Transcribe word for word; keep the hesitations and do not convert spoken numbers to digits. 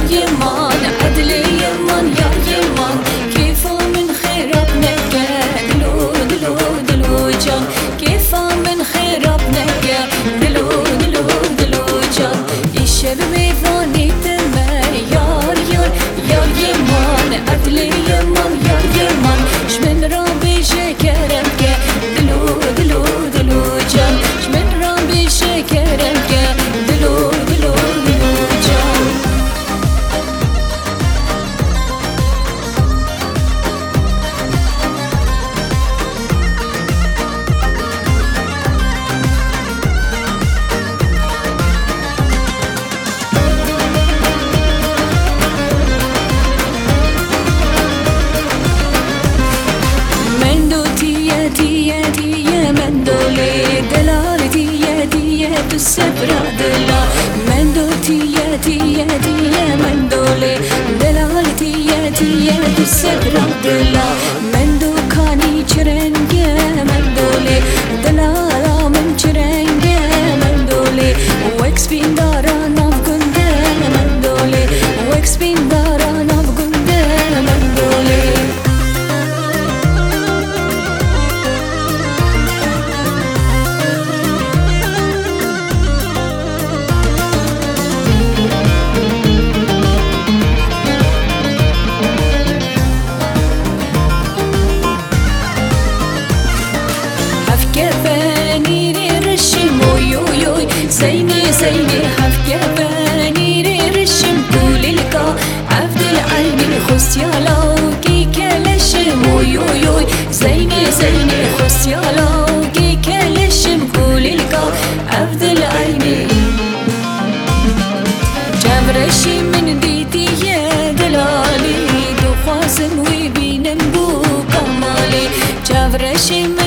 يمان عدل يمان يا يمان كيف من خير ابنك دلو دلو دلو جان كيف من خير ابنك دلو دلو دلو جان الشب ميفاني تمر يار يار يار يمان عدل يمان يا يمان شمن ربي شكرك دلو دلو دلو جان شمن ربي شكرك دلو دلو دلو جان السفرة دلا مندوتي يا تيا تيا مندولي دلالتي يا تيا السفرة دلا مندو كاني چرنگه مندولي دلالا من چرنگه مندولي وكس بين دارا ناف گنده مندولي وكس بين دارا ناف گنده مندولي زيني زيني حفكة بانيري رشم كل الكا عبد العين خسيالا كي كلشم ويويوي زيني زيني خسيالا كي كلشم كل الكا عبد العين جمرشي من ديتي يا دلالي دخواسن ويبينن بو كمالي جمرشي